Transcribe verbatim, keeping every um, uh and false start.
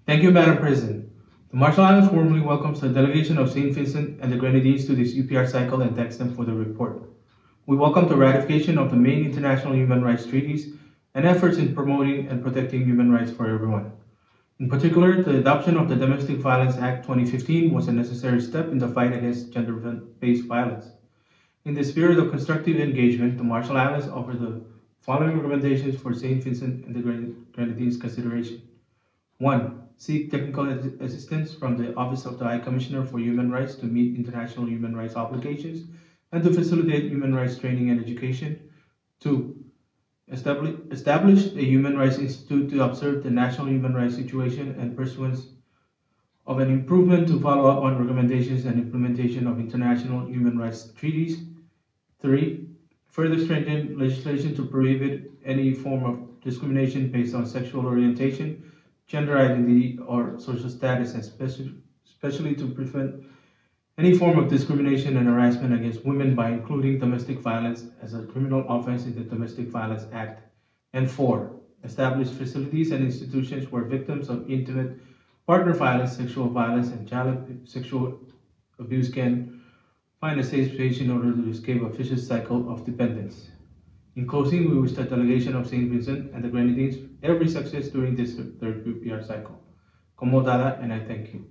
Thank you, Madam President. The Marshall Islands warmly welcomes the delegation of Saint Vincent and the Grenadines to this U P R cycle and thanks them for the report. We welcome the ratification of the main international human rights treaties and efforts in promoting and protecting human rights for everyone. In particular, the adoption of the Domestic Violence Act twenty fifteen was a necessary step in the fight against gender-based violence. In the spirit of constructive engagement, the Marshall Islands offer the following recommendations for Saint Vincent and the Grenadines' consideration. One. Seek technical assistance from the Office of the High Commissioner for Human Rights to meet international human rights obligations and to facilitate human rights training and education. Two. Establish, establish a Human Rights Institute to observe the national human rights situation and pursuance of an improvement to follow up on recommendations and implementation of international human rights treaties. Three. Further strengthen legislation to prohibit any form of discrimination based on sexual orientation, gender identity, or social status, especially, especially to prevent any form of discrimination and harassment against women by including domestic violence as a criminal offense in the Domestic Violence Act. And four, establish facilities and institutions where victims of intimate partner violence, sexual violence, and child sexual abuse can find a safe space in order to escape a vicious cycle of dependence. In closing, we wish the delegation of Saint Vincent and the Grenadines every success during this third U P R cycle. Como dada, and I thank you.